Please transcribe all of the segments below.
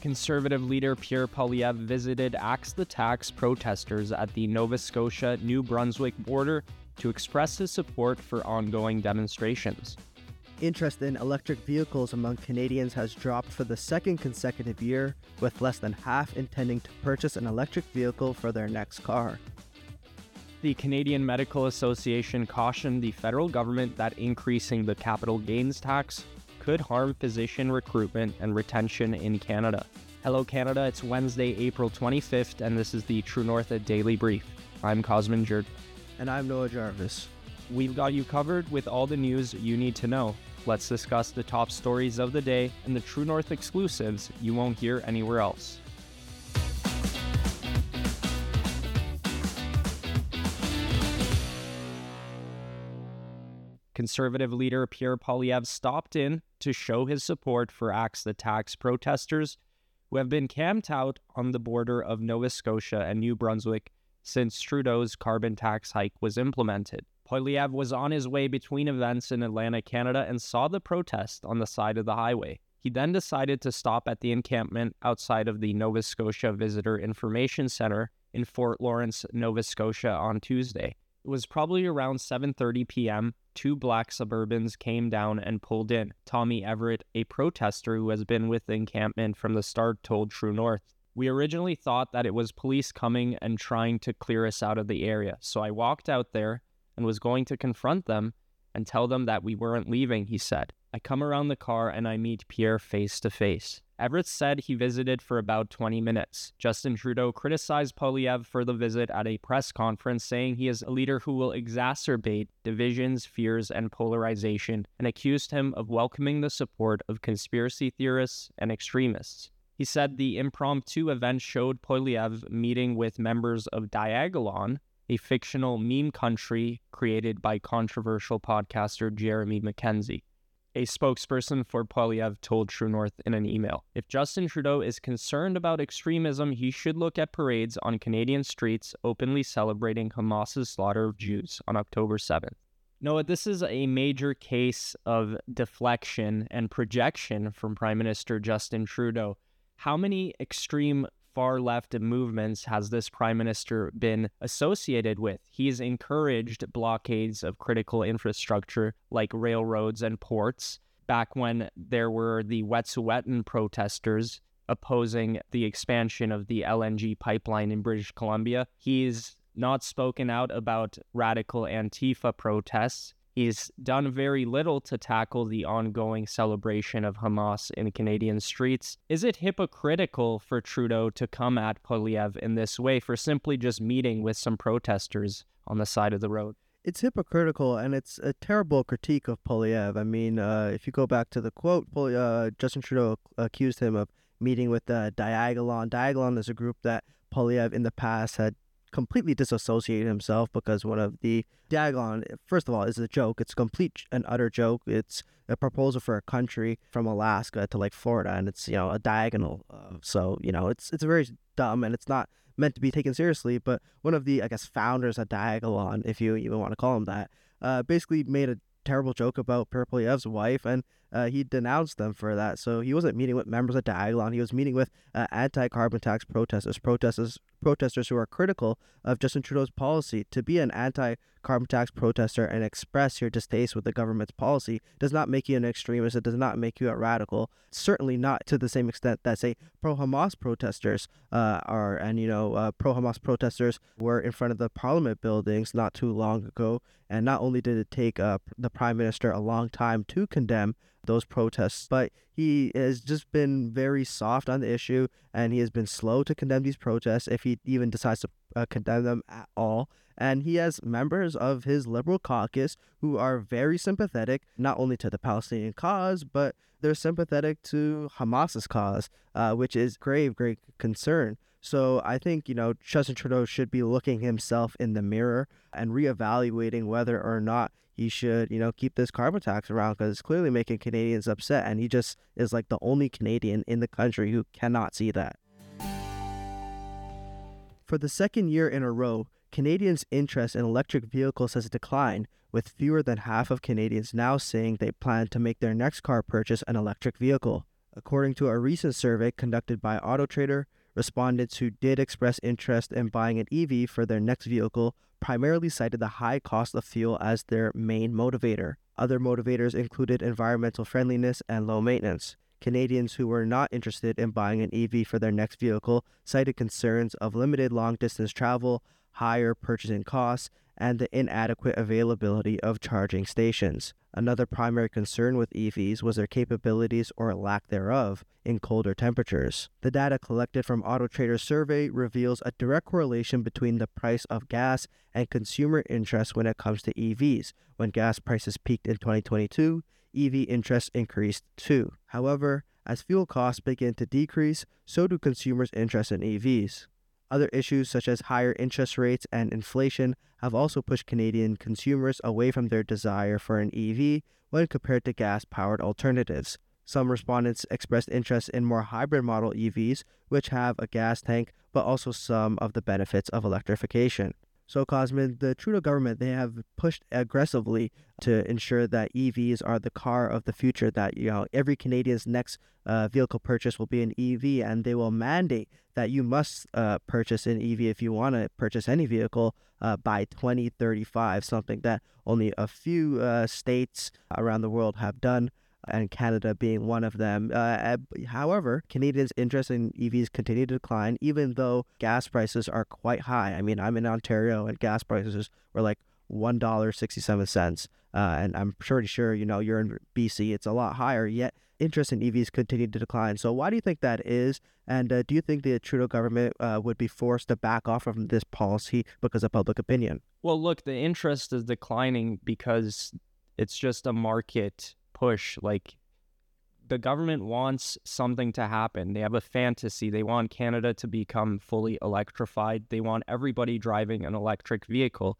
Conservative leader Pierre Poilievre visited Axe the Tax protesters at the Nova Scotia-New Brunswick border to express his support for ongoing demonstrations. Interest in electric vehicles among Canadians has dropped for the second consecutive year, with less than half intending to purchase an electric vehicle for their next car. The Canadian Medical Association cautioned the federal government that increasing the capital gains tax could harm physician recruitment and retention in Canada. Hello Canada, it's Wednesday, April 25th, and this is the True North Daily Brief. I'm Cosmin Jerd. And I'm Noah Jarvis. We've got you covered with all the news you need to know. Let's discuss the top stories of the day and the True North exclusives you won't hear anywhere else. Conservative leader Pierre Poilievre stopped in to show his support for Axe the Tax protesters who have been camped out on the border of Nova Scotia and New Brunswick since Trudeau's carbon tax hike was implemented. Poilievre was on his way between events in Atlantic Canada and saw the protest on the side of the highway. He then decided to stop at the encampment outside of the Nova Scotia Visitor Information Centre in Fort Lawrence, Nova Scotia on Tuesday. It was probably around 7:30 p.m. Two black Suburbans came down and pulled in. Tommy Everett, a protester who has been with the encampment from the start, told True North, "We originally thought that it was police coming and trying to clear us out of the area, so I walked out there and was going to confront them and tell them that we weren't leaving," he said. "I come around the car and I meet Pierre face to face." Everett said he visited for about 20 minutes. Justin Trudeau criticized Poilievre for the visit at a press conference, saying he is a leader who will exacerbate divisions, fears, and polarization, and accused him of welcoming the support of conspiracy theorists and extremists. He said the impromptu event showed Poilievre meeting with members of Diagolon, a fictional meme country created by controversial podcaster Jeremy Mackenzie. A spokesperson for Poilievre told True North in an email, "If Justin Trudeau is concerned about extremism, he should look at parades on Canadian streets openly celebrating Hamas's slaughter of Jews on October 7th. Noah, this is a major case of deflection and projection from Prime Minister Justin Trudeau. How many extreme far-left movements has this Prime Minister been associated with? He's encouraged blockades of critical infrastructure like railroads and ports. Back when there were the Wet'suwet'en protesters opposing the expansion of the LNG pipeline in British Columbia, he's not spoken out about radical Antifa protests. He's done very little to tackle the ongoing celebration of Hamas in Canadian streets. Is it hypocritical for Trudeau to come at Poilievre in this way for simply just meeting with some protesters on the side of the road? It's hypocritical, and it's a terrible critique of Poilievre. I mean, if you go back to the quote, Justin Trudeau accused him of meeting with Diagolon. Diagolon is a group that Poilievre in the past had completely disassociated himself because one of the Diagolon, first of all, is a joke. It's a complete and utter joke. It's a proposal for a country from Alaska to like Florida, and it's, a diagonal. So, it's very dumb, and it's not meant to be taken seriously. But one of the, founders of Diagolon, if you even want to call him that, basically made a terrible joke about Pierre Poilievre's wife, and he denounced them for that. So he wasn't meeting with members of Diagolon. He was meeting with anti-carbon tax protesters who are critical of Justin Trudeau's policy. To be an anti-carbon tax protester and express your distaste with the government's policy does not make you an extremist. It does not make you a radical. Certainly not to the same extent that, say, pro-Hamas protesters are. And, pro-Hamas protesters were in front of the Parliament buildings not too long ago. And not only did it take the Prime Minister a long time to condemn those protests, but he has just been very soft on the issue, and he has been slow to condemn these protests, if he even decides to condemn them at all. And he has members of his Liberal caucus who are very sympathetic, not only to the Palestinian cause, but they're sympathetic to Hamas's cause, which is great concern. So I think, Justin Trudeau should be looking himself in the mirror and reevaluating whether or not he should, keep this carbon tax around, because it's clearly making Canadians upset, and he just is like the only Canadian in the country who cannot see that. For the second year in a row, Canadians' interest in electric vehicles has declined, with fewer than half of Canadians now saying they plan to make their next car purchase an electric vehicle. According to a recent survey conducted by AutoTrader, respondents who did express interest in buying an EV for their next vehicle primarily cited the high cost of fuel as their main motivator. Other motivators included environmental friendliness and low maintenance. Canadians who were not interested in buying an EV for their next vehicle cited concerns of limited long-distance travel, higher purchasing costs, and the inadequate availability of charging stations. Another primary concern with EVs was their capabilities or lack thereof in colder temperatures. The data collected from AutoTrader's survey reveals a direct correlation between the price of gas and consumer interest when it comes to EVs. When gas prices peaked in 2022, EV interest increased too. However, as fuel costs begin to decrease, so do consumers' interest in EVs. Other issues such as higher interest rates and inflation have also pushed Canadian consumers away from their desire for an EV when compared to gas-powered alternatives. Some respondents expressed interest in more hybrid model EVs, which have a gas tank, but also some of the benefits of electrification. So, Cosmin, the Trudeau government, they have pushed aggressively to ensure that EVs are the car of the future, that every Canadian's next vehicle purchase will be an EV, and they will mandate that you must purchase an EV if you want to purchase any vehicle by 2035, something that only a few states around the world have done, and Canada being one of them. However, Canadians' interest in EVs continue to decline, even though gas prices are quite high. I mean, I'm in Ontario, and gas prices were like $1.67. And I'm pretty sure, you're in BC, it's a lot higher, yet interest in EVs continue to decline. So why do you think that is? And do you think the Trudeau government would be forced to back off from this policy because of public opinion? Well, look, the interest is declining because it's just a market push. Like, the government wants something to happen. They have a fantasy. They want Canada to become fully electrified. They want everybody driving an electric vehicle.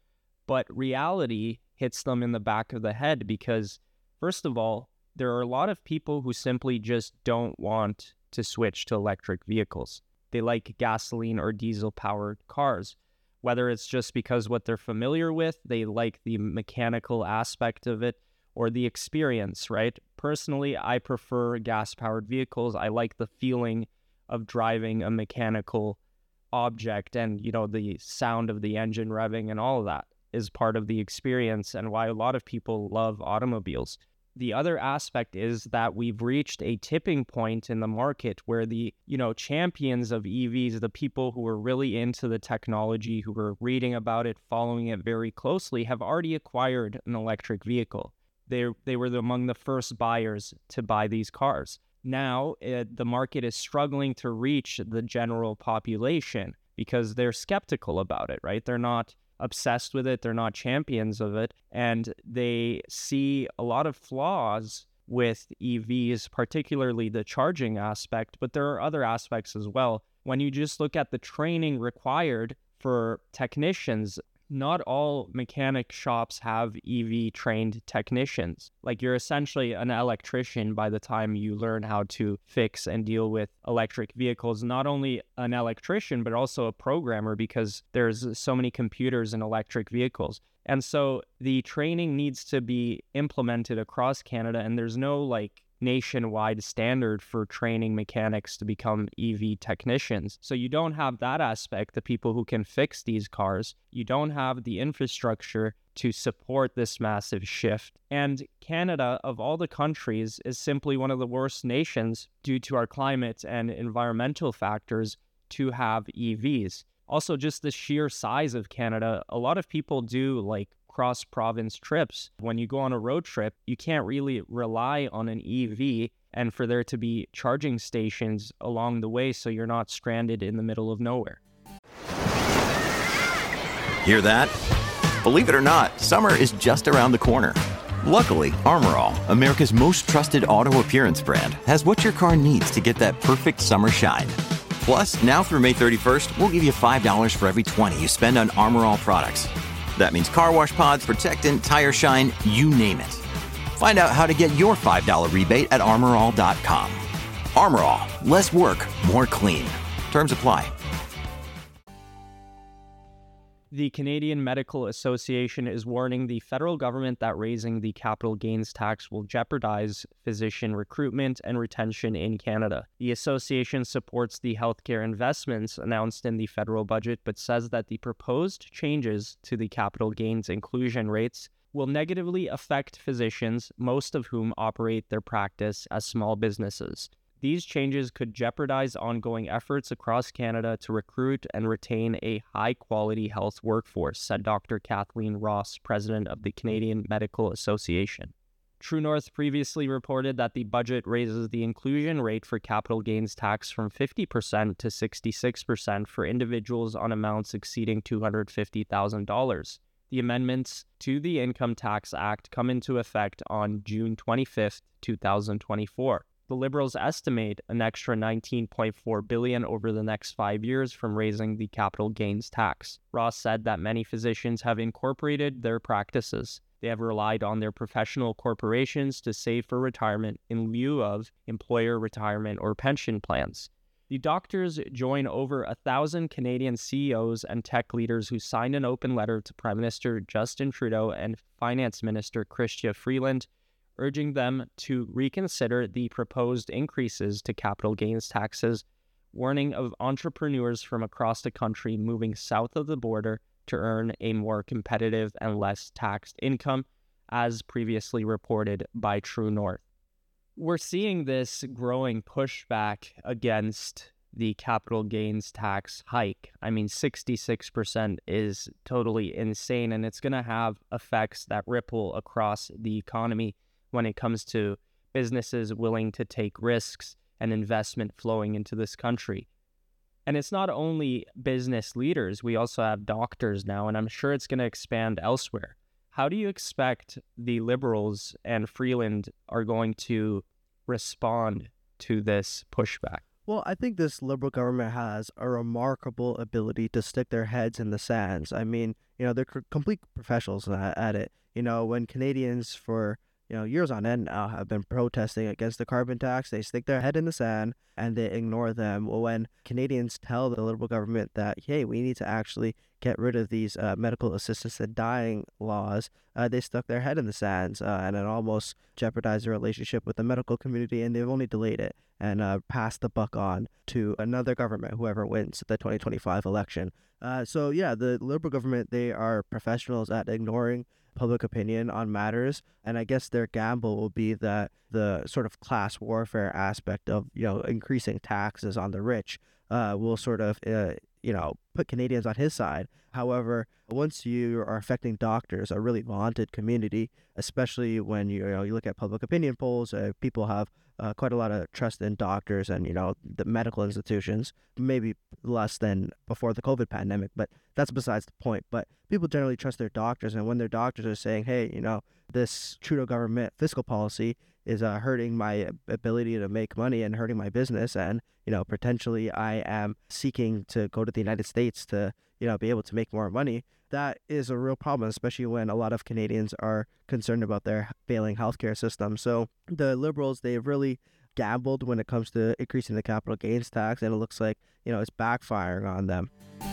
But reality hits them in the back of the head because, first of all, there are a lot of people who simply just don't want to switch to electric vehicles. They like gasoline or diesel-powered cars, whether it's just because what they're familiar with, they like the mechanical aspect of it, or the experience, right? Personally, I prefer gas-powered vehicles. I like the feeling of driving a mechanical object, and, the sound of the engine revving and all of that is part of the experience and why a lot of people love automobiles. The other aspect is that we've reached a tipping point in the market where the, champions of EVs, the people who are really into the technology, who are reading about it, following it very closely, have already acquired an electric vehicle. They were among the first buyers to buy these cars. Now, the market is struggling to reach the general population because they're skeptical about it, right? They're not obsessed with it. They're not champions of it. And they see a lot of flaws with EVs, particularly the charging aspect, but there are other aspects as well. When you just look at the training required for technicians, not all mechanic shops have EV-trained technicians. Like, you're essentially an electrician by the time you learn how to fix and deal with electric vehicles. Not only an electrician, but also a programmer, because there's so many computers in electric vehicles. And so the training needs to be implemented across Canada, and there's no, nationwide standard for training mechanics to become EV technicians. So you don't have that aspect, the people who can fix these cars. You don't have the infrastructure to support this massive shift. And Canada, of all the countries, is simply one of the worst nations due to our climate and environmental factors to have EVs. Also, just the sheer size of Canada, a lot of people do cross-province trips. When you go on a road trip, you can't really rely on an EV and for there to be charging stations along the way so you're not stranded in the middle of nowhere. Hear that? Believe it or not, summer is just around the corner. Luckily, Armor All, America's most trusted auto appearance brand, has what your car needs to get that perfect summer shine. Plus, now through May 31st, we'll give you $5 for every $20 you spend on Armor All products. That means car wash pods, protectant, tire shine, you name it. Find out how to get your $5 rebate at armorall.com. Armor All, less work, more clean. Terms apply. The Canadian Medical Association is warning the federal government that raising the capital gains tax will jeopardize physician recruitment and retention in Canada. The association supports the healthcare investments announced in the federal budget, but says that the proposed changes to the capital gains inclusion rates will negatively affect physicians, most of whom operate their practice as small businesses. These changes could jeopardize ongoing efforts across Canada to recruit and retain a high-quality health workforce, said Dr. Kathleen Ross, president of the Canadian Medical Association. True North previously reported that the budget raises the inclusion rate for capital gains tax from 50% to 66% for individuals on amounts exceeding $250,000. The amendments to the Income Tax Act come into effect on June 25, 2024. The Liberals estimate an extra $19.4 billion over the next 5 years from raising the capital gains tax. Ross said that many physicians have incorporated their practices. They have relied on their professional corporations to save for retirement in lieu of employer retirement or pension plans. The doctors join over 1,000 Canadian CEOs and tech leaders who signed an open letter to Prime Minister Justin Trudeau and Finance Minister Chrystia Freeland, urging them to reconsider the proposed increases to capital gains taxes, warning of entrepreneurs from across the country moving south of the border to earn a more competitive and less taxed income, as previously reported by True North. We're seeing this growing pushback against the capital gains tax hike. I mean, 66% is totally insane, and it's going to have effects that ripple across the economy when it comes to businesses willing to take risks and investment flowing into this country. And it's not only business leaders, we also have doctors now, and I'm sure it's going to expand elsewhere. How do you expect the Liberals and Freeland are going to respond to this pushback? Well, I think this Liberal government has a remarkable ability to stick their heads in the sands. I mean, they're complete professionals at it. When Canadians for years on end now have been protesting against the carbon tax, they stick their head in the sand and they ignore them. Well, when Canadians tell the Liberal government that, hey, we need to actually get rid of these medical assistance in dying laws, they stuck their head in the sands and it almost jeopardized their relationship with the medical community, and they've only delayed it and passed the buck on to another government, whoever wins the 2025 election. The Liberal government, they are professionals at ignoring public opinion on matters, and I guess their gamble will be that the sort of class warfare aspect of increasing taxes on the rich will sort of put Canadians on his side. However, once you are affecting doctors, a really vaunted community, especially when you look at public opinion polls, people have quite a lot of trust in doctors and the medical institutions, maybe less than before the COVID pandemic, but that's besides the point. But people generally trust their doctors, and when their doctors are saying, hey, this Trudeau government fiscal policy is hurting my ability to make money and hurting my business, and potentially I am seeking to go to the United States to be able to make more money, that is a real problem, especially when a lot of Canadians are concerned about their failing healthcare system. So the Liberals, they've really gambled when it comes to increasing the capital gains tax, and it looks like it's backfiring on them.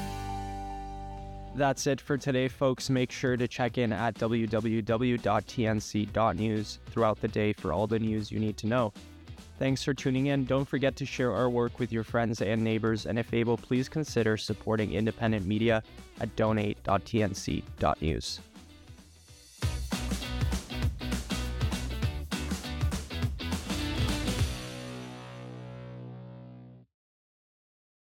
That's it for today, folks. Make sure to check in at www.tnc.news throughout the day for all the news you need to know. Thanks for tuning in. Don't forget to share our work with your friends and neighbors, and if able, please consider supporting independent media at donate.tnc.news.